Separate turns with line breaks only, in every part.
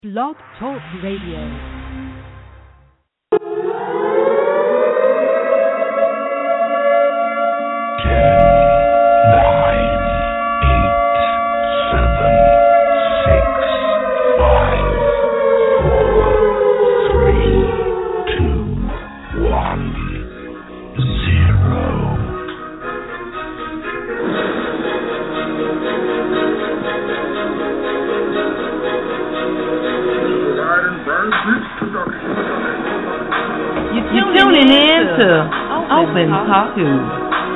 Blog Talk Radio.
Open Talk.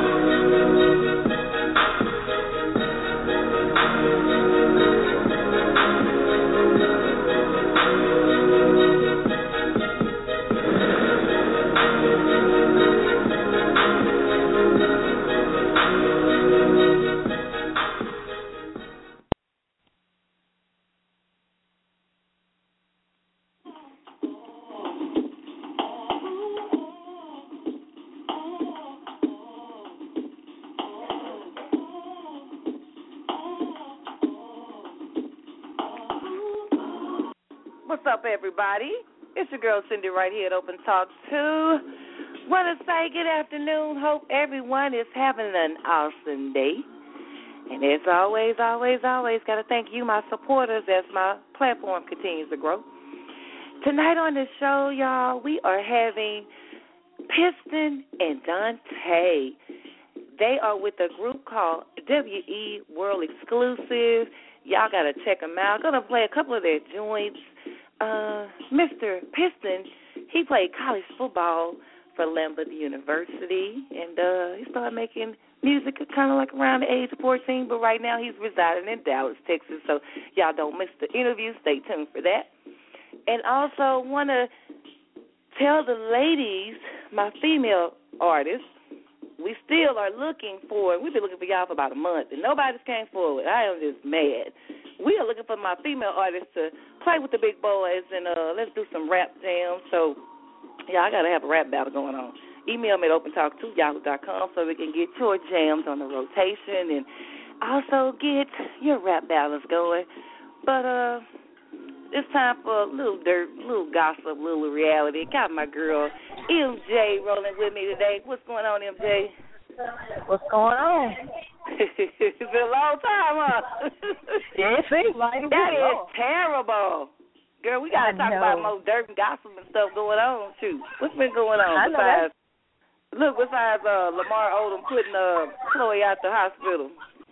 What's up, everybody? It's your girl Cindy right here at Open Talk 2. Want to say good afternoon. Hope everyone is having an awesome day. And as always, got to thank you, my supporters, as my platform continues to grow. Tonight on the show, y'all, we are having Piston and Dante. They are with a group called WE World Exclusive. Y'all got to check them out. Going to play a couple of their joints. Mr. Piston, he played college football for Lambert University, and he started making music kind of like around the age of 14, but right now he's residing in Dallas, Texas, so y'all don't miss the interview. Stay tuned for that. And also want to tell the ladies, my female artists, we still are looking for, we've been looking for y'all for about a month, and nobody's came forward. I am just mad. We are looking for my female artists to play with the big boys, and let's do some rap jams. So, yeah, I got to have a rap battle going on. Email me at opentalk2yahoo.com so we can get your jams on the rotation and also get your rap battles going. But it's time for a little dirt, a little gossip, a little reality. Got my girl MJ rolling with me today. What's going on, MJ?
What's going on?
It's been a long time, huh?
Yeah, it seems like it.
That is terrible. Girl, we got to talk about more dirt and gossip and stuff going on, too. What's been going on besides Lamar Odom putting Chloe out the hospital?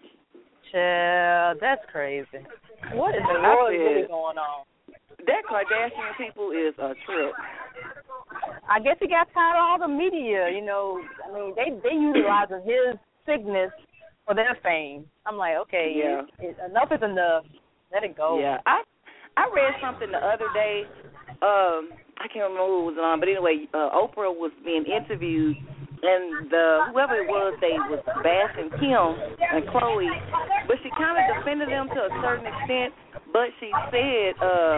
Child, that's crazy. What is the world really going on?
That Kardashian people is a trip.
I guess he got tired of all the media, you know. I mean, they utilizing his sickness for their fame. I'm like, okay,
yeah.
Enough is enough. Let it go.
Yeah, I read something the other day. I can't remember who it was on, but anyway, Oprah was being interviewed, and whoever it was, they was bashing Kim and Chloe, but she kind of defended them to a certain extent. But she said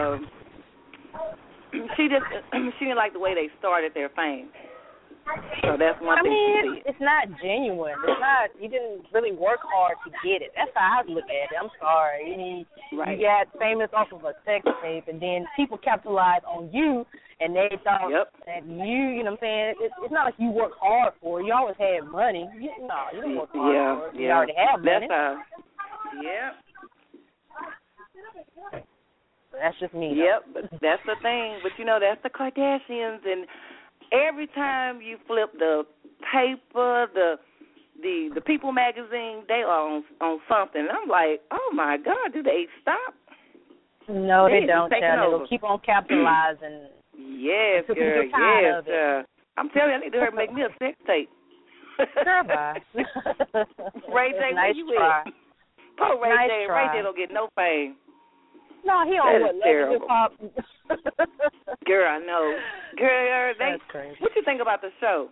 she didn't like the way they started their fame. So that's one thing she said.
It's not genuine. It's not. You didn't really work hard to get it. That's how I look at it. I'm sorry.
Right.
You got famous off of a sex tape, and then people capitalize on you, and they thought that you know what I'm saying? It's not like you work hard for it. You always had money. You didn't work hard for it. You already have money. That's just me.
Yep, but that's the thing. But, that's the Kardashians, and every time you flip the paper, the People magazine, they are on something. And I'm like, oh, my God, do they stop?
No, they don't, child. They'll keep on capitalizing.
Yes, girl, yes. I'm telling you, I need to make me a sex tape.
Sure, bye.
Ray J, where you at? Poor Ray J. Ray J don't get no fame.
No, he on what, Love Hip Hop?
Girl, I know. Girl,
that's crazy.
What you think about the show?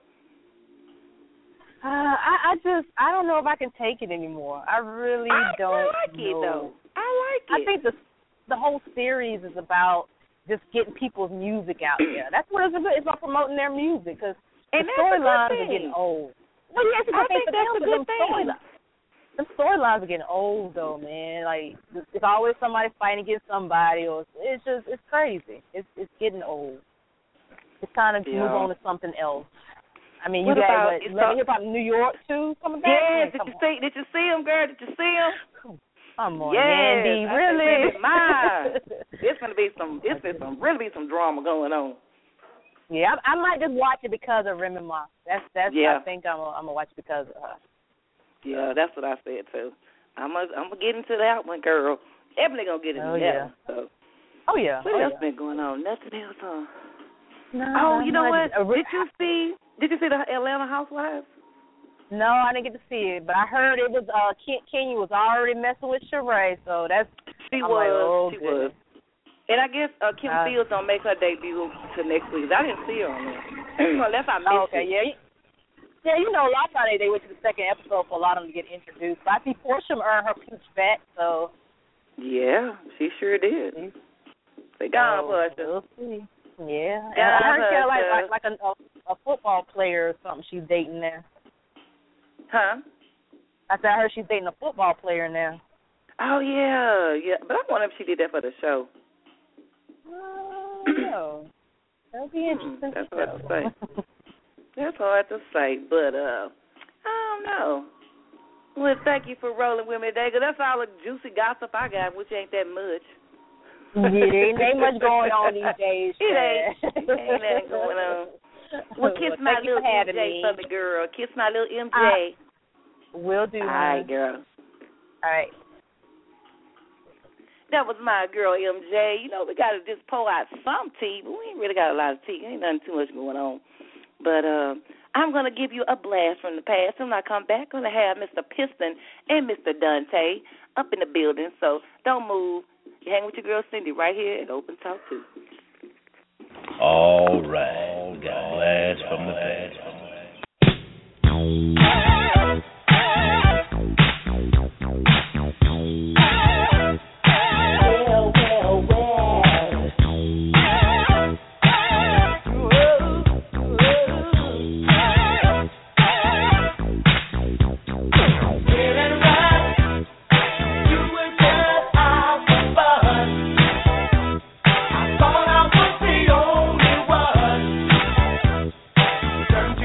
I don't know if I can take it anymore. I really don't.
I like it though. I like it.
I think the whole series is about just getting people's music out there. That's what it's about. It's about promoting their music because the storylines are getting old. Well, yes,
I think that's a good thing.
The storylines are getting old, though, man. Like, it's always somebody fighting against somebody, or it's crazy. It's getting old. It's time to move on to something else. I mean, you got Love Hip Hop New York too coming back.
Yeah, did you see him, girl? Did you see him?
Come on, Yandy, really?
It's gonna be some drama going on.
Yeah, I might just watch it because of Remy Ma. That's I think I'm gonna watch it because of her.
Yeah, that's what I said too. I'm gonna get into that one, girl. Definitely gonna get into that. So.
Oh yeah.
What else been going on? Nothing else, huh?
No.
You know what? Did you see the Atlanta Housewives?
No, I didn't get to see it, but I heard it was Kenya was already messing with Sheree, so that's
she was. And I guess Kim Fields don't make her debut till next week. I didn't see her on there. Unless I missed it.
Yeah, you know, last night they went to the second episode for a lot of them to get introduced. But I see Portia earned her peach back, so.
Yeah, she sure did. They got on Portia.
We'll see. Yeah, and I heard she like a football player or something she's dating there.
Huh?
I said I heard she's dating a football player now.
Oh, yeah. But I wonder if she did that for the show.
No. That'll be interesting.
That's hard to say. That's hard to say, but I don't know. Well, thank you for rolling with me today, because that's all the juicy gossip I got, which ain't that much.
Yeah, ain't much going on these days.
It ain't nothing going on. Well, kiss my little MJ for me, girl. Kiss my little MJ.
Will do.
All right, girl.
All right.
That was my girl, MJ. You know, we got to just pour out some tea, but we ain't really got a lot of tea. Ain't nothing too much going on. But I'm going to give you a blast from the past. When I come back, I'm going to have Mr. Piston and Mr. Dante up in the building. So don't move. You hang with your girl Cindy right here at Open Talk 2.
All right. We got a blast from the past.
Turn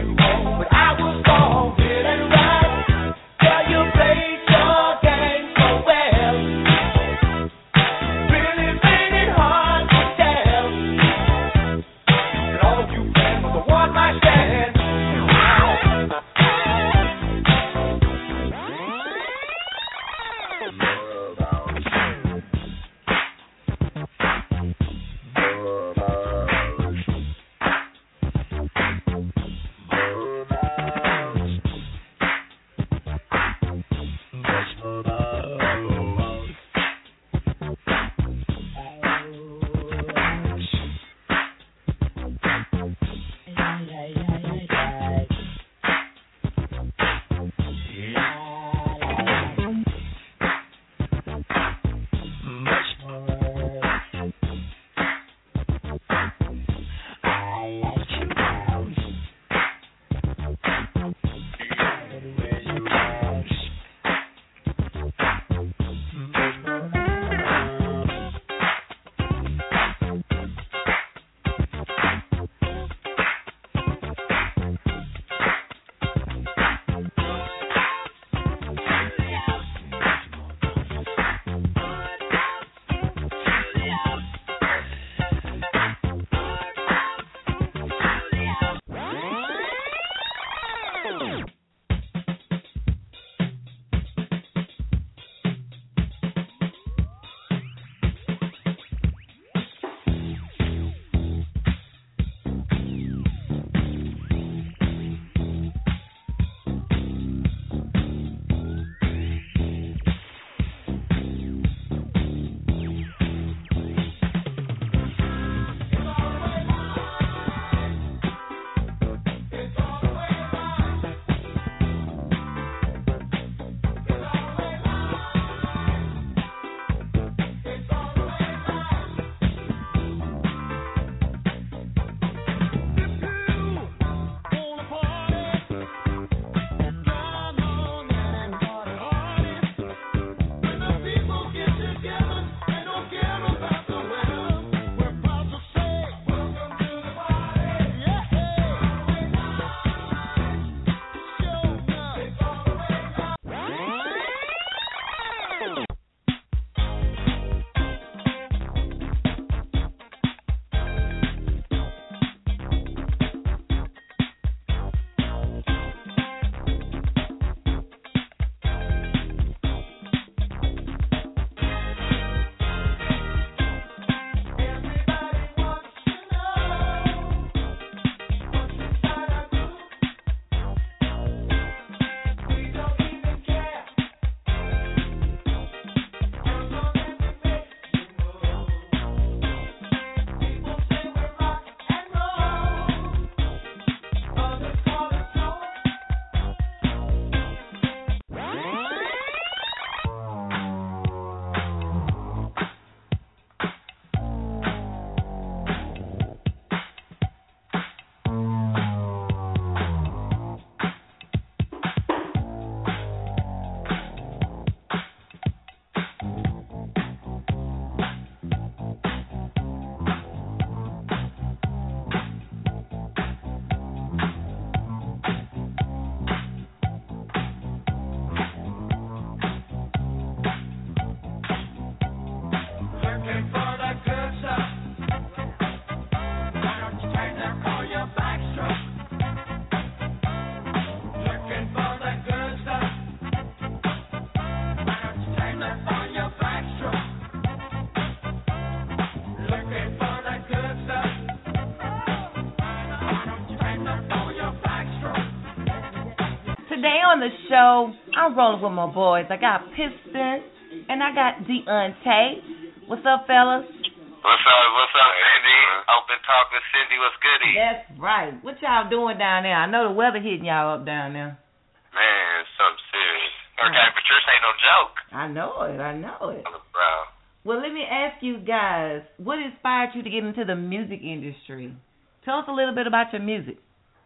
on the show, I'm rolling with my boys. I got Piston and I got Deontay. What's up, fellas?
What's up, Cindy? Open Talk with Cindy. What's goody?
That's right. What y'all doing down there? I know the weather hitting y'all up down there.
Man, it's something serious. Hurricane Patricia ain't no joke.
I know it.
Bro.
Well, let me ask you guys, what inspired you to get into the music industry? Tell us a little bit about your music.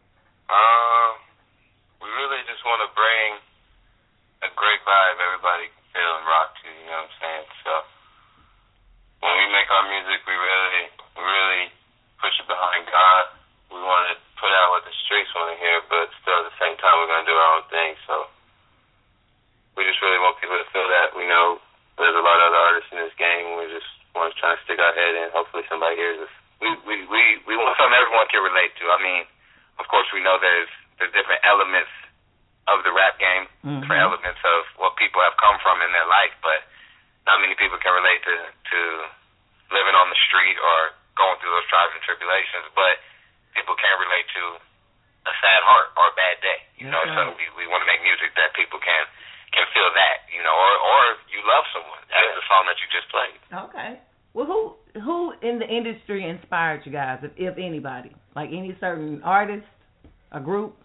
We really just want to bring a great vibe everybody can feel and rock to, you know what I'm saying? So when we make our music, we really push it behind God. We want to put out what the streets want to hear, but still at the same time we're going to do our own thing. So we just really want people to feel that. We know there's a lot of other artists in this game, and we just want to try to stick our head in. Hopefully somebody hears us. We want something everyone can relate to. I mean, of course we know there's different elements of the rap game, different elements of what people have come from in their life, but not many people can relate to living on the street or going through those trials and tribulations, but people can relate to a sad heart or a bad day, you know. So we want to make music that people can feel that, you know, or you love someone. That's the song that you just played.
Okay. Well, who in the industry inspired you guys, if anybody? Like any certain artist, a group?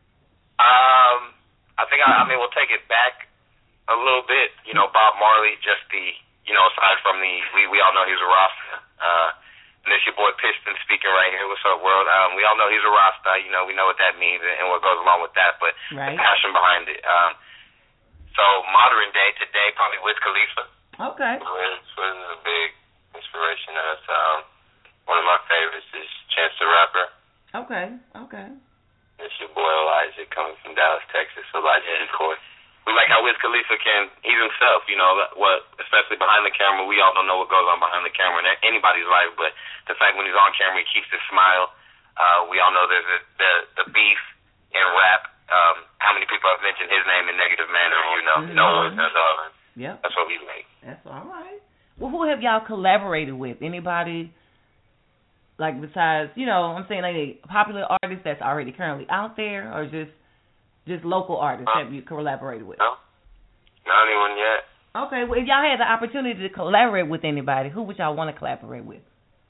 I think, we'll take it back a little bit. You know, Bob Marley, just aside from we all know he's a Rasta. And this your boy Piston speaking right here. What's up, world? We all know he's a Rasta. You know, we know what that means and what goes along with that, but the passion behind it. So modern day, today, probably Wiz Khalifa.
Okay.
Wiz is a big inspiration to us. One of my favorites is Chance the Rapper.
Okay.
It's your boy Elijah coming from Dallas, Texas. Elijah Decoy. We like how Wiz Khalifa he's himself, you know, especially behind the camera. We all don't know what goes on behind the camera in anybody's life, but the fact when he's on camera, he keeps his smile. We all know there's the beef in rap. How many people have mentioned his name in negative manner, you know? No one does all.
Yeah.
That's what we like.
That's all right. Well, who have y'all collaborated with? Anybody, like, besides, you know, I'm saying, like, a popular artist that's already currently out there, or just local artists have you collaborated with?
No, not anyone yet.
Okay, well, if y'all had the opportunity to collaborate with anybody, who would y'all want to collaborate with?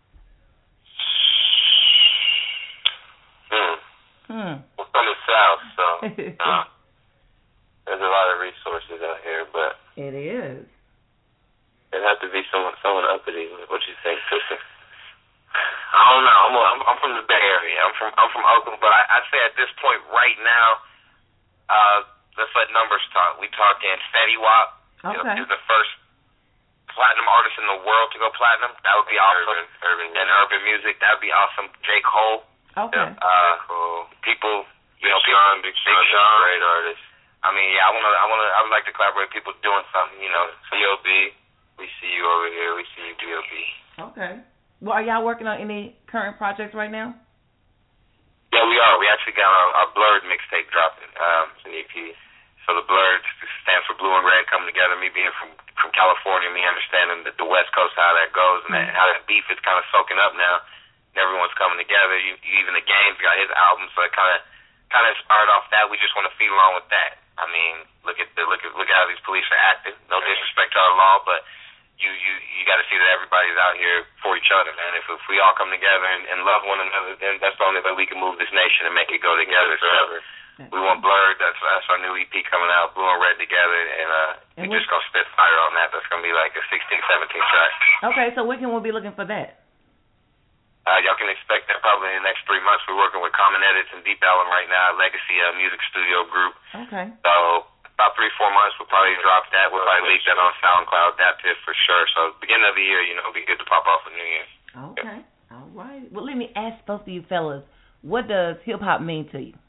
We're from the South, so there's a lot of resources out here, but
it is.
It'd have to be someone uppity. What you think, sister? I don't know. I'm from the Bay Area. I'm from Oakland, but I'd say at this point right now, let's let numbers talk. We talking Fetty Wap.
Okay.
Is the first platinum artist in the world to go platinum. That would be awesome. Urban music. That would be awesome. J. Cole.
Okay.
Cool. People, you know, Big Sean, great artist. I mean, yeah, I would like to collaborate with people doing something, you know. B.O.B. We see you over here. We see you, B.O.B.
Okay. Well, are y'all working on any current projects right now?
Yeah, we are. We actually got our Blurred mixtape dropping. It's an EP. So the Blurred stands for Blue and Red coming together. Me being from California, me understanding the West Coast, how that goes, and how that beef is kind of soaking up now. And everyone's coming together. Even the Game's got his album, so it kind of inspired off that. We just want to feed along with that. I mean, look at how these police are acting. No disrespect to our law, but you got to see that everybody's out here for each other, man. If we all come together and love one another, then that's the only way we can move this nation and make it go together. So we want Blurred. That's our new EP coming out, Blue and Red together, and we're just gonna spit fire on that. That's gonna be like a 16, 17 track.
Okay, so when can we be looking for that?
Y'all can expect that probably in the next 3 months. We're working with Common Edits and Deep Ellum right now, Legacy Music Studio Group.
Okay.
So about 3-4 months, we'll probably drop that. We'll probably leak that on SoundCloud, DatPiff for sure. So beginning of the year, you know, it'll be good to pop off for New Year.
Okay. All right. Well, let me ask both of you fellas, what does hip-hop mean to you?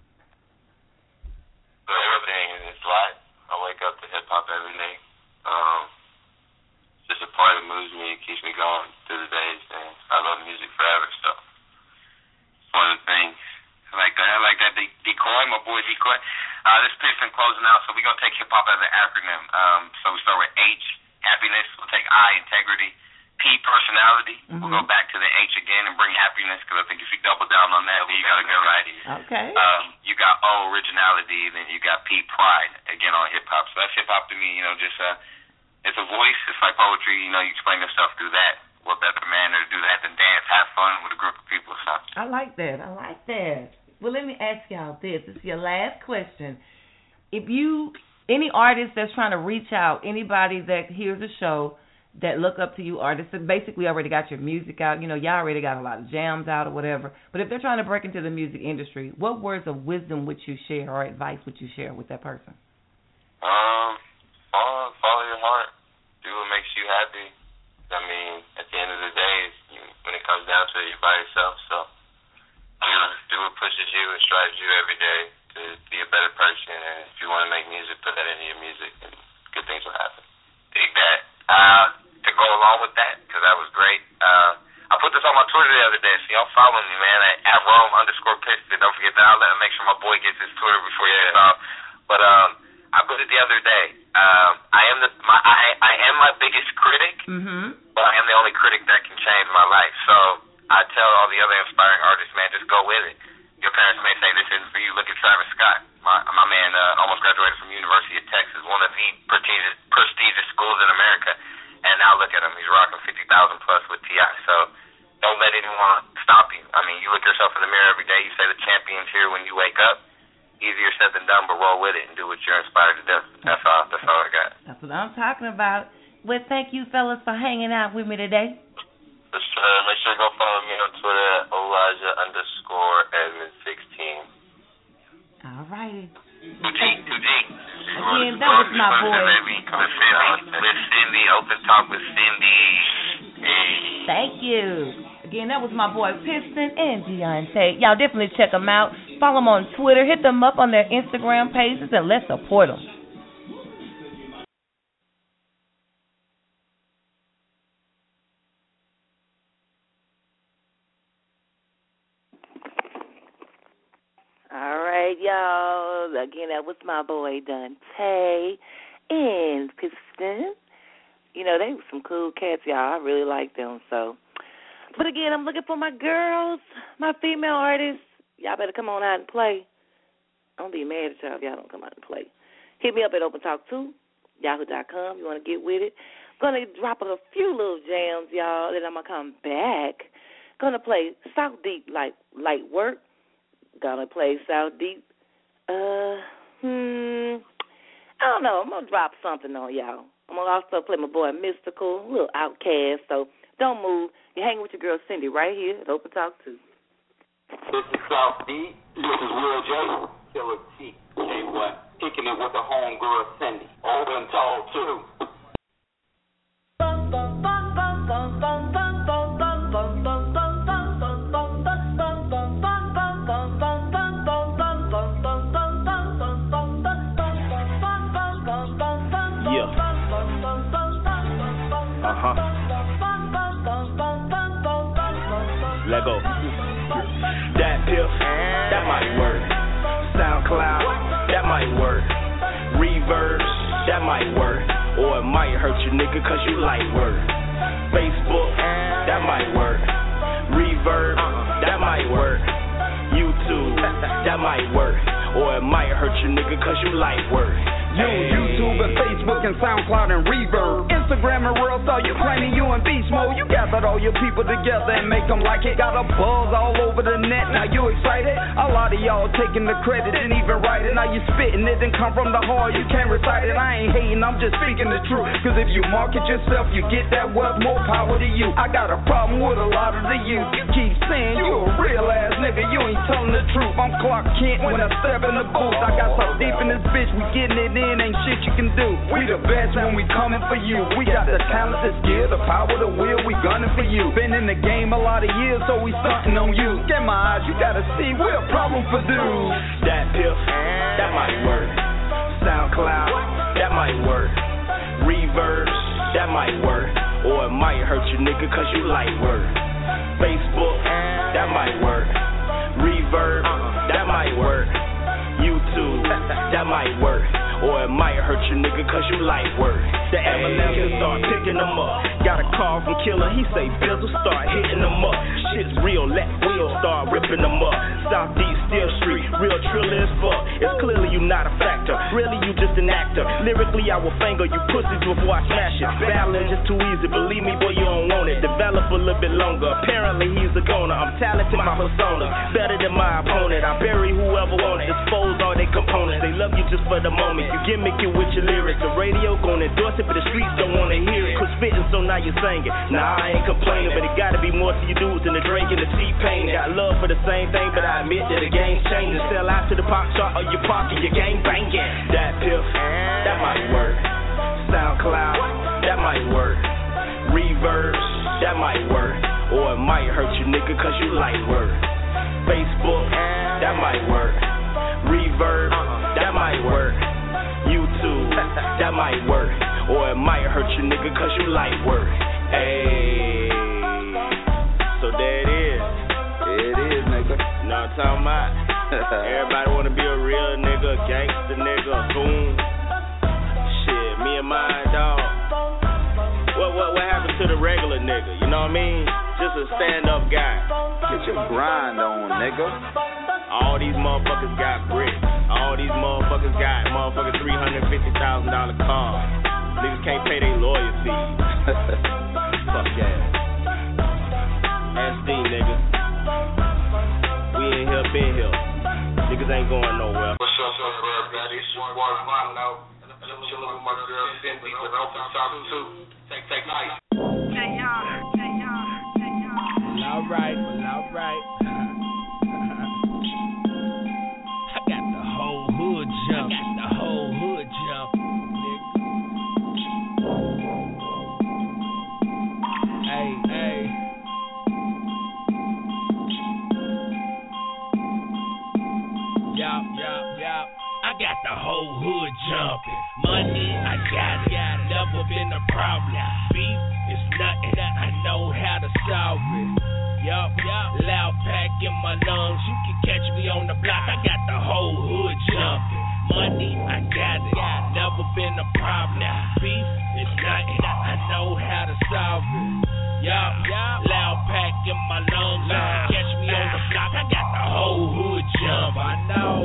So everything in this life. I wake up to hip-hop every day. It's just a part that moves me. It keeps me going through the days, and I love music forever, so it's one of the things. I like that Decoy, my boy Decoy. This Piston closing out, so we're going to take hip-hop as an acronym. So we start with H, happiness. We'll take I, integrity. P, personality. We'll go back to the H again and bring happiness, because I think if you double down on that, then you got a good idea.
Okay.
You got O, originality, then you got P, pride, again, on hip-hop. So that's hip-hop to me, just it's a voice. It's like poetry. You explain yourself through that. What better manner to do that than dance, have fun with a group of people? So.
I like that. Well, let me ask y'all this. This is your last question. If any artist that's trying to reach out, anybody that hears the show, that look up to you, artists that basically already got your music out, y'all already got a lot of jams out or whatever, but if they're trying to break into the music industry, what words of wisdom would you share or advice would you share with that person?
Follow your heart. Do what makes you happy. I mean, at the end of the day, when it comes down to it, you're by yourself, so do what pushes you and strives you every day to be a better person, and if you want to make music, put that into your music, and good things will happen. Dig that. To go along with that, because that was great. I put this on my Twitter the other day, so y'all follow me, man, at Rome_Piston. Don't forget that. I'll make sure my boy gets his Twitter before you head off. But I put it the other day. I am my biggest critic, but I am the only critic that can change my life. So I tell all the other inspiring artists, man, just go with it. Your parents may say this isn't for you. Look at Travis Scott. My man almost graduated from University of Texas, one of the prestigious schools in America. And now look at him. He's rocking 50,000 plus with T.I. So don't let anyone stop you. I mean, you look yourself in the mirror every day. You say the champion's here when you wake up. Easier said than done, but roll with it and do what you're inspired to do. That's all I got.
That's what I'm talking about. Well, thank you, fellas, for hanging out with me today.
Make sure to go follow me on Twitter at Elijah_Edmond16.
All righty.
2G.
Again, that was my boy.
With Cindy, Open Talk with Cindy. Hey.
Thank you. Again, that was my boy Piston and Deontay. Y'all definitely check them out. Follow them on Twitter. Hit them up on their Instagram pages and let's support them.
All right, y'all. Again, that was my boy Dante and Piston. They were some cool cats, y'all. I really like them. So, but again, I'm looking for my girls, my female artists. Y'all better come on out and play. I'm going to be mad at y'all if y'all don't come out and play. Hit me up at opentalk2yahoo.com. You want to get with it? I'm going to drop a few little jams, y'all. Then I'm going to come back. Going to play South Deep like light work. Gonna play South Deep. I don't know. I'm gonna drop something on y'all. I'm gonna also play my boy Mystical, a little Outcast. So don't move. You're hanging with your girl Cindy right here at Open Talk 2.
This is South Deep. This is Will J. Killer T. J1. Kicking it with the homegirl Cindy. Open Talk 2.
Let go. That pill, that might work. SoundCloud, that might work. Reverb, that might work. Or it might hurt you, nigga, cause you like work. Facebook, that might work. Reverb, that might work. YouTube, that might work. Or it might hurt you, nigga, cause you like work.
YouTube and Facebook and SoundCloud and Reverb. Instagram and Real Thought, you claiming you in beast mode. You gathered all your people together and make them like it. Got a buzz all over the net, now you excited? A lot of y'all taking the credit and even writing. Now you spitting it and come from the heart, you can't recite it. I ain't hating, I'm just speaking the truth. Cause if you market yourself, you get that wealth, more power to you. I got a problem with a lot of the youth. You keep saying you a real ass nigga, you ain't telling the truth. I'm Clark Kent when I step in the booth. I got so deep in this bitch, we getting it in, ain't shit you can do. We the best when we coming for you. We got the talent, the skill, the power, the will, we gunning for you. Been in the game a lot of years, so we stunting on you. Get my eyes, you gotta see, we're a problem for dudes.
That pill, that might work. SoundCloud, that might work. Reverb, that might work. Or it might hurt you, nigga, cause you like work. Facebook, that might work. Reverb, that might work. YouTube, that might work. or it might hurt you, nigga, cause you light work. The ambulance start picking them up. Got a call from Killer, he say Bizzle start hitting them up. Shit's real, let Will start ripping them up. South D, Steel Street, real triller as fuck. It's clearly you not a factor, really you just an actor. Lyrically I will finger you pussies before I smash it. Battling just too easy, believe me boy you don't want it. Develop a little bit longer, apparently he's a goner. I'm talented, my persona, better than my opponent. I bury whoever wants it, dispose all their components. They love you just for the moment, you gimmick it with your lyrics. The radio gon' endorse it, but the streets don't wanna hear it. Quit spitting, so now you're singing. Nah, I ain't complaining, but it gotta be more to you dudes than the Drake and the T-Pain. Got love for the same thing, but I admit that the game's changing. Sell out to the pop chart or your pocket, your game banging. That piff, that might work. SoundCloud, that might work. Reverb, that might work. Or it might hurt you, nigga, cause you light work. Facebook, that might work. Reverb, that might work. YouTube, that might work. Or it might hurt you, nigga, cause you light work. Hey, so there it is.
There it is, nigga.
You know what I'm talking about? Everybody wanna be a real nigga, a gangster nigga, a goon. Shit, me and mine, dog. What happened to the regular nigga? You know what I mean? Just a stand-up guy.
Get your grind on, nigga.
All these motherfuckers got bricks. All these motherfuckers got motherfucking $350,000 cars. Niggas can't pay their lawyer fees. Fuck yeah. SD, nigga. We in here, been here. Niggas ain't going nowhere.
What's up, everybody? It's your boy Mono. Chillin' with my girl Cindy with Open Talk 2. Take nice.
All right. I got the whole hood jump. Hey. Yup. I got the whole hood jumping. Money, I got it. Never been a problem. Beef is nothing. I know how to solve it. Yup. Loud pack in my lungs. You can catch me on the block. I got the whole hood jumping. Money, I got it. Never been a problem. Beef is nothing. I know how to solve it. Yup. Loud pack in my lungs. You can catch me on the block. I got the whole hood jump. I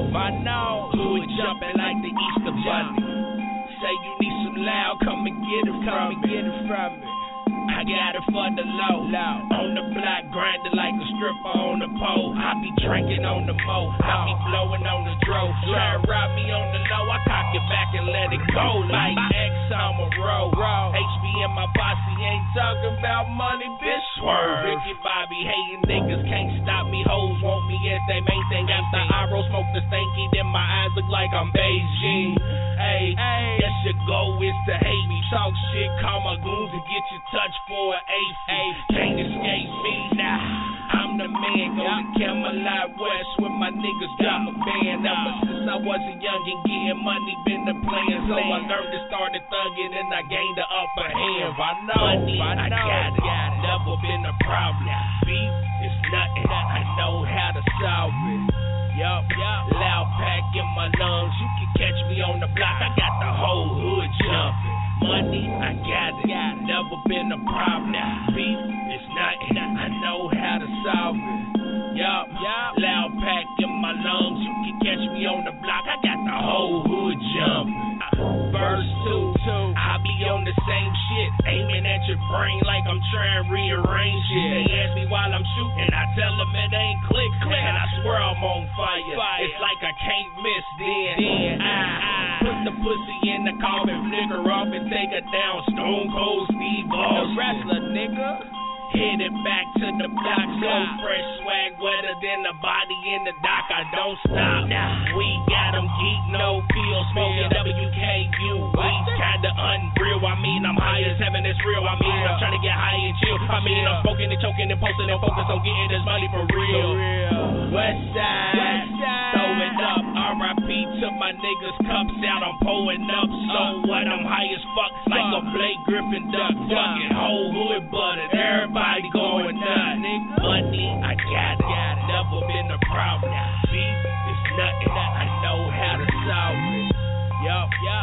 know. Hood jumping like the Easter Bunny. Say you need some loud, come and get it from me. I got it for the low. On the block, grinding like a stripper on the pole. I be drinking on the mo. I be blowing on the dro. Try to rob me on the low. I cock it back and let it go like X on a roll. HB and my posse ain't talking about money, bitch. Swerve. Ricky Bobby hating niggas can't stop me. Hoes want me as they main thing. After I roll smoke the stanky, then my eyes look like I'm Beijing. Hey, yes, your goal is to hate me. Talk shit, call my goons and get your touch for an eighth. Can't escape me now. I'm the man, go to Camelot West with my niggas, got my band. Ever since I was a youngin', getting money been the plan. So I learned to start thugging and I gained the upper hand. I know, I got it. Never been a problem. Beef is nothing. I know how to solve it. Yup. Loud pack in my lungs. You can catch me on the block. I got the whole hood jumping. Money, I got it. Never been a problem. Beef is nothing. I know how to solve it. Yup. Loud pack in my lungs. You can catch me on the block. I got the whole hood jumping. Verse 2, I be on the same shit, aiming at your brain like I'm trying to rearrange it. They ask me while I'm shooting, I tell them it ain't click, and I swear I'm on fire. It's like I can't miss. Then I put the pussy in the coffin, flick her off and take her down. Stone Cold Steve Austin, the wrestler, nigga. Headed back to the block, so fresh swag, wetter than the body in the dock. I don't stop. We got them geek, no feel, smoking WKU. Weeds kinda unreal. I mean, I'm high as heaven, it's real. I mean, I'm trying to get high and chill. I mean, I'm smoking and choking and posting and focus on getting this money for real. West side, throw it up. RIP to my niggas, cups out, I'm pulling up. So what? I'm high as fuck, like a Blake Griffin duck. Fucking whole hood buttered. Everybody going nuts. Money, I got it. Never been a problem. Beef is nothing. I know how to solve it. Yup.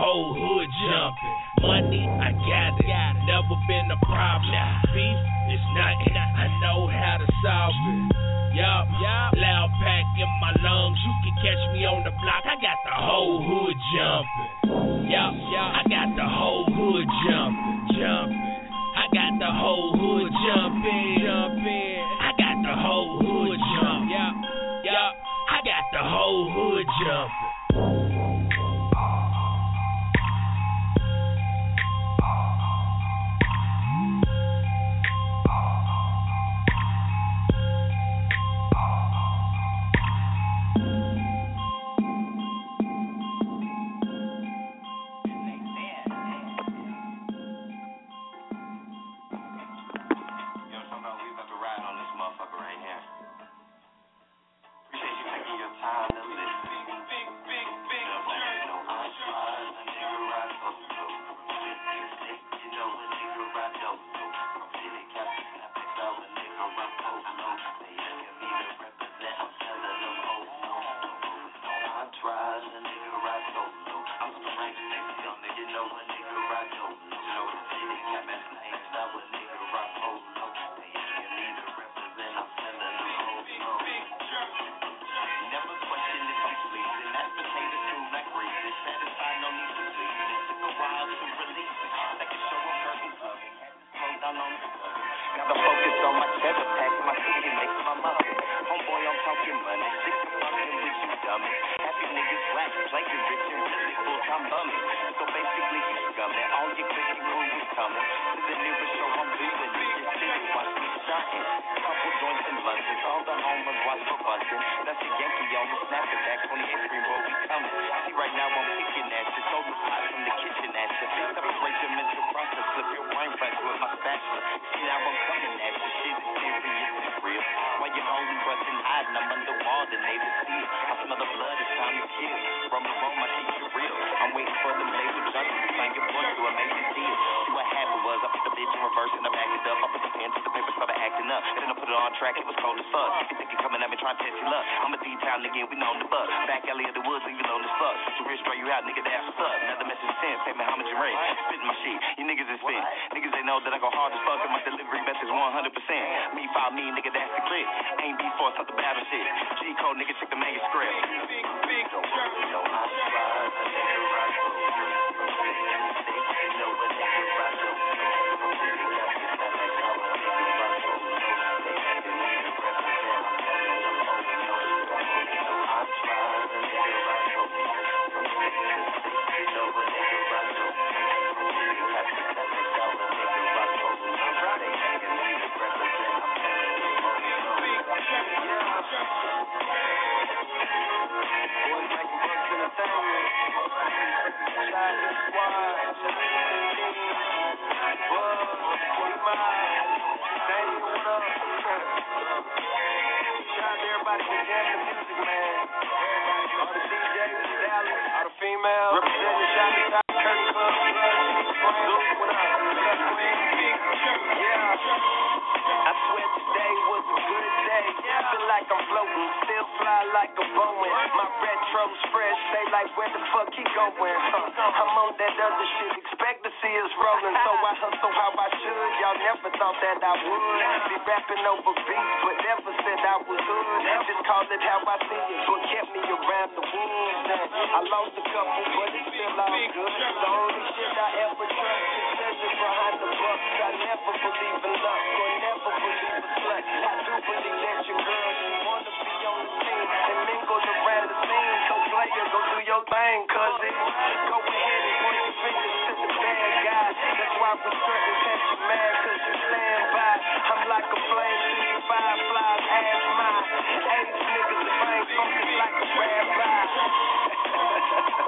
whole hood jumping. Money, I got it. Never been a problem. Beef is nothing. I know how to solve it. Yup, loud pack in my lungs. You can catch me on the block. I got the whole hood jumping. Yup, I got the whole hood jumping. I got the whole hood jumping. I got the whole hood jumping. Yup, I got the whole hood jumping.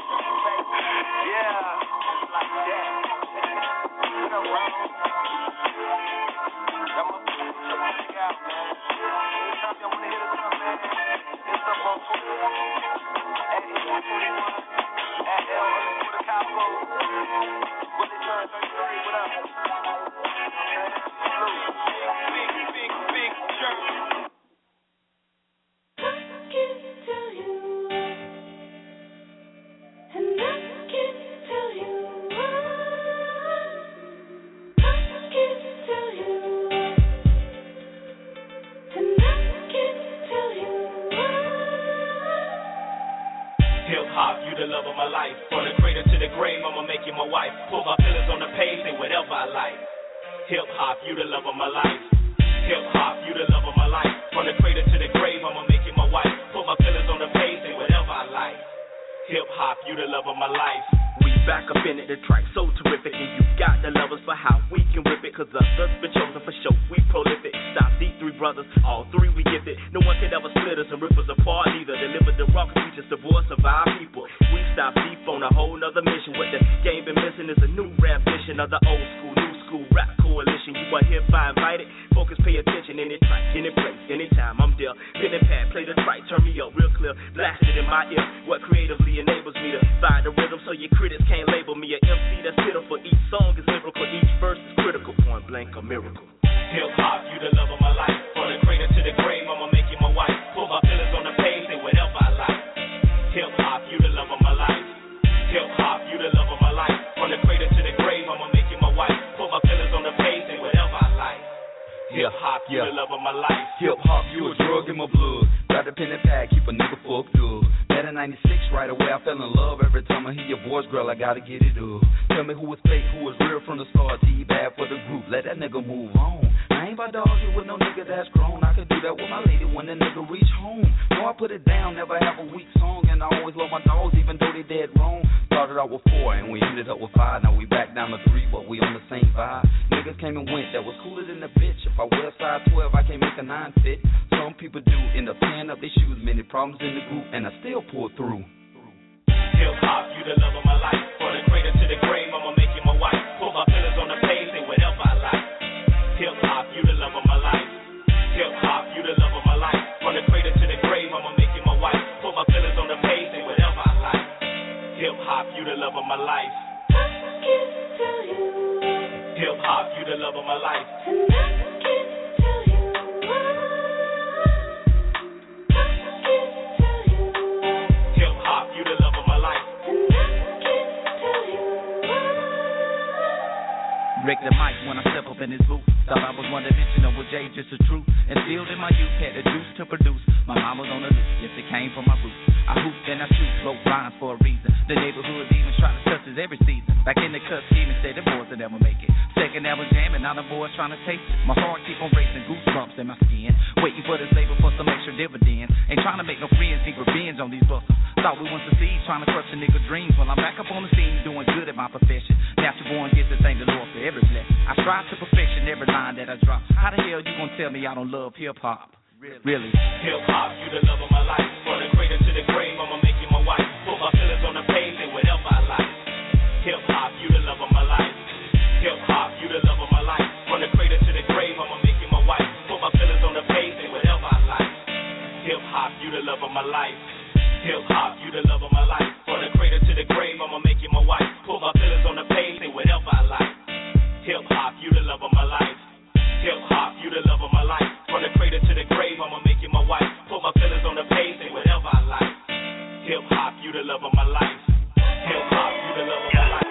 Yeah, like that.
life. From the cradle to the grave, I'ma make you my wife. Put my feelings on the page, say whatever I like. Hip hop, you the love of my life. Hip hop, you the love of my life. From the cradle to the grave, I'ma make you my wife. Put my feelings on the page, say whatever I like. Hip hop, you the love of my life.
We back up in it, the track so terrific, and you got the lovers for how we can rip it, cause us been chosen for show, we prolific. Stop these three brothers, all three we get it. No one can ever split us and rip us apart either. Deliver the rock, teach us the voice of our people. We stop deep on a whole nother mission. What the game been missing is a new rendition of the old school, new school rap coalition. You are hereby invited, focus, pay attention, any track, any place, anytime I'm there. Pen and pad, play the track, turn me up real clear, blast it in my ear. What creatively enables me to find the rhythm so your critics can't label me a MC that's pitiful. Each song is lyrical, each verse is critical. Point blank, a miracle.
Hip hop, you the love of my life. From the cradle to the grave, I'ma make you my wife. Put my feelings on the page, say whatever I like. Hip hop, you the love of my life. Hip hop, you the love of my life. From the cradle to the grave, I'ma make you my wife. Put my feelings on the page, say whatever I like. Hip hop, you the love of my life.
Hip hop, you a drug in my blood. Got the pen and pad, keep a nigga fucked up. At 96, right away I fell in love. Every time I hear your voice, girl, I gotta get it up. Tell me who was fake, who was real from the start. T-bad for the group, let that nigga move on. I ain't about to argue with no nigga that's grown. I could do that with my lady when the nigga reach home. No, I put it down, never have a weak song. And I always love my dogs, even though they dead wrong. Started out with 4 and we ended up with 5. Now we back down to 3, but we on the same vibe. Niggas came and went, that was cooler than a bitch. If I wear size 12, I can't make a 9 fit. Some people do end up tearing up their shoes. Many problems in the group, and I still pull through.
Hip hop, you the love of my life. From the cradle to the grave, I'ma make you my wife. Put my feelings on the page, say whatever I like. Hip hop, you the love of my life. Hip hop, you the love of my life. From the cradle to the grave, I'ma make you my wife. Put my feelings on the page, say whatever I like. Hip hop, you the love of my life. Hip hop, you the love of my life.
Rick the mic when I step up in his booth. Thought I was one dimensional with Jay, just the truth. And still in my youth, had the juice to produce. My mom was on the loose, yes, it came from my roots. I hoop and I shoot, wrote rhymes for a reason. The neighborhood demons try to touch us every season. Back in the cut scheme and say the boys will never make it. Second album jamming, now the boys trying to taste it. My heart keep on racing, goosebumps in my skin. Waiting for this label for some extra dividends. Ain't trying to make no friends, need revenge on these busters. Thought we want to see, trying to crush a nigga dreams. Well, I'm back up on the scene, doing good at my profession. Natural born gets the thing, the Lord for every blessing. I strive to perfection every line that I drop. How the hell you gonna tell me I don't love hip hop? Really?
Hip hop, you the love of my life. From the cradle to the grave, I'ma make you my wife. Put my feelings on the page, say whatever I like. Hip hop, you the love of my life. Hip hop, you the love of my life. From the cradle to the grave, I'ma make you my wife. Put my feelings on the page, say whatever I like. Hip hop, you the love of my life. Hip hop, you the love of my life. From the cradle to the grave, I'ma make you my wife. Put my feelings on the page, say whatever I like. Hip hop, you the love of my life. Hip hop, you the love of my life. From the cradle to the grave, I'ma make you my wife. Put my feelings on the page, say whatever I like. Hip hop, you the love of my life. Hip hop, you the love of my life.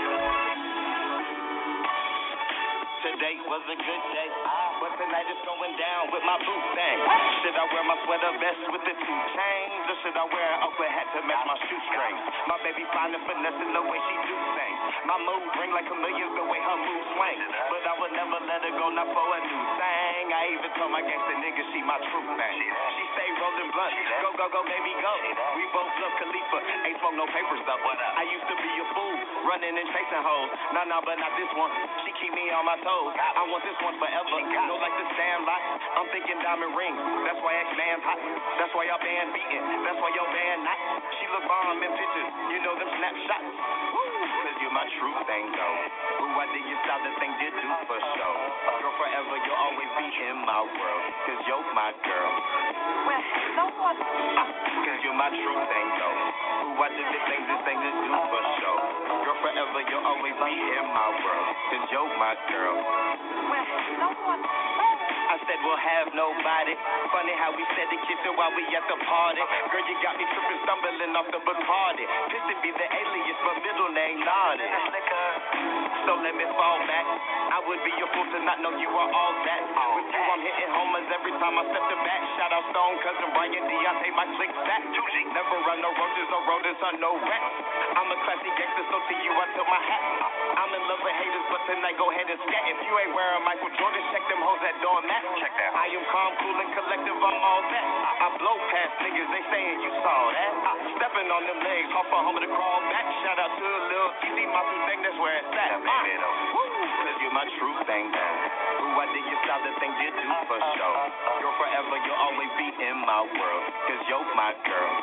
Today was a good day, but tonight is going down with my boot thing. Should I wear my sweater vest with the 2 chains, or should I wear an Oakland hat to match my shoestrings? My baby fine and finessing the way she do things. My mood ring like chameleons the way her mood swing. But I would never let her go, not for a new thing. I even told my gangster nigga she my true thing. She stay rolling blunt, go, go, go, baby, go. We both love Khalifa, ain't smoke no papers though. I used to be a fool, running and chasing hoes. Nah, but not this one. She keep me on my toes. I want this one forever. No like the Sandlot. I'm thinking diamond rings. That's why X-Man's hot. That's why y'all band beating. That's why your band not. She look bomb in pictures. You know them snapshots. Woo, cause you're my true thing though. Ooh, I dig your style, the thing you do for sure. Girl, forever you'll always be in my world. Cause you're my girl. Well, no one. Cause you're my true thing though. Ooh, I dig the things this thing you do for sure. Girl, forever you'll always be in my world. Cause you're my girl. Well, no one. I said, well, have nobody. Funny how we said to kiss it while we at the party. Girl, you got me tripping, stumbling off the Bacardi. Pissing be the alias, but middle name Naughty. So let me fall back. I would be a fool to not know you are all that. With you, I'm hitting homers every time I step the back. Shout out Stone, Cousin Brian, Deontay, my click back. Never run no roaches or rodents or no rats. I'm a classy gangster, so to you I tilt my hat. I'm in love with haters, but tonight go ahead and scat. If you ain't wearing Michael Jordan, check them hoes at doormat. Check that. I am calm, cool, and collective, I'm all that. I blow past niggas, they saying you saw that. Stepping on them legs, hop for home to crawl back. Shout out to a little easy, my true thing, that's where it's at. Cause you're my true thing, though. Ooh, I dig your style, the things you do for sure. You're forever, you'll always be in my world. Cause you're my girl.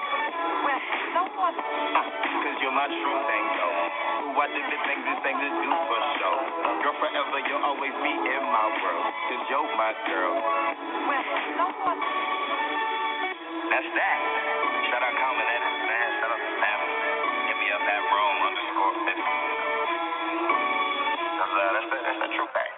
Cause you're my true thing, though. Ooh, I dig the things you do for sure. You're forever, you'll always be in my world. Cause you're my girl. That's that. Shout out Common Edits, man. Shout out to Family. Hit me up at Rome_50. That's the true thing.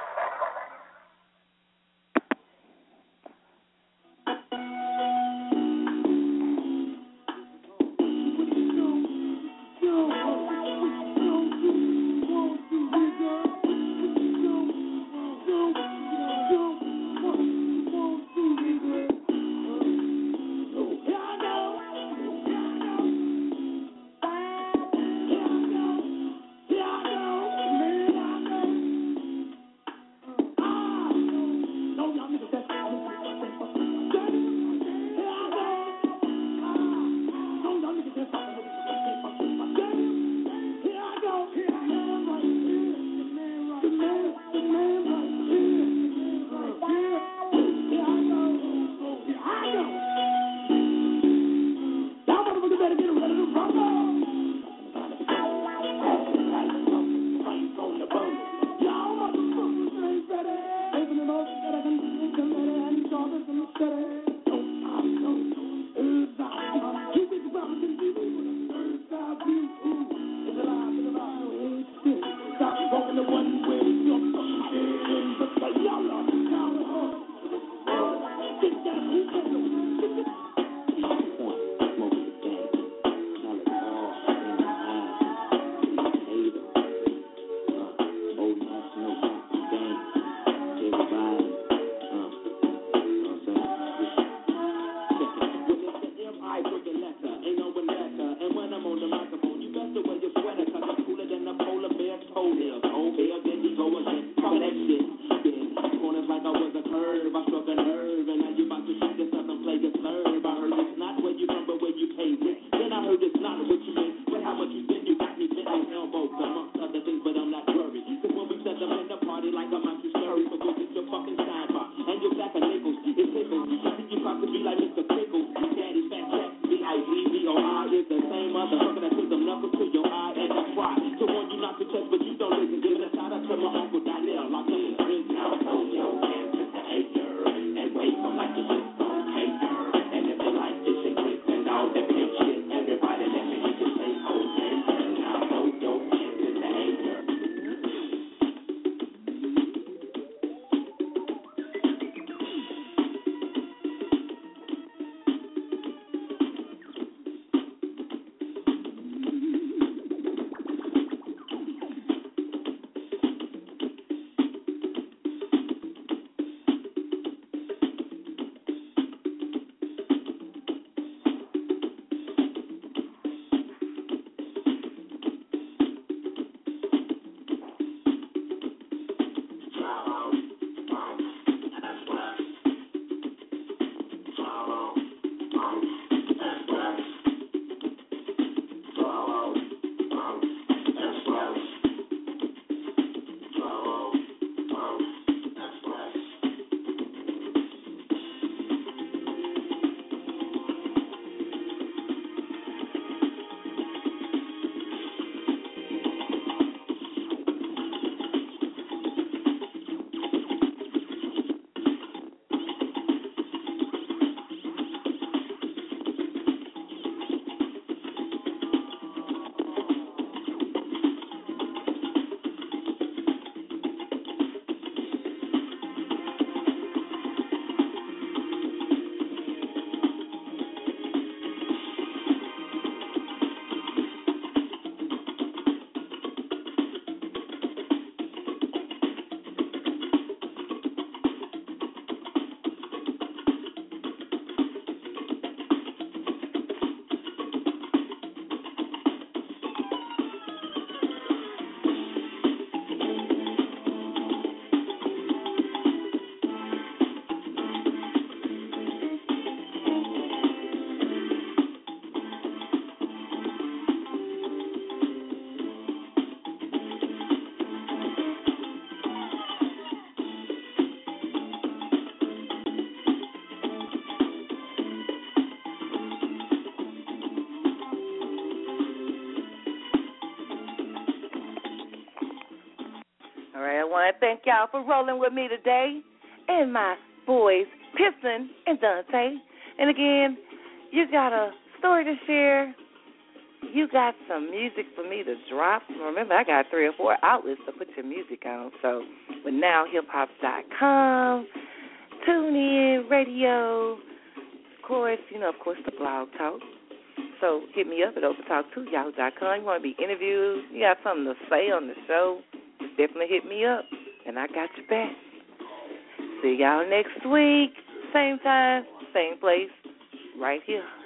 to thank y'all for rolling with me today and my boys, Piston and Dante. And again, you got a story to share. You got some music for me to drop. Remember, I got 3 or 4 outlets to put your music on. So, with NowHipHop.com, TuneIn, radio, of course, the Blog Talk. So, hit me up at OpenTalk2Yahoo.com. You want to be interviewed? You got something to say on the show? Just definitely hit me up, and I got your back. See y'all next week. Same time, same place, right here.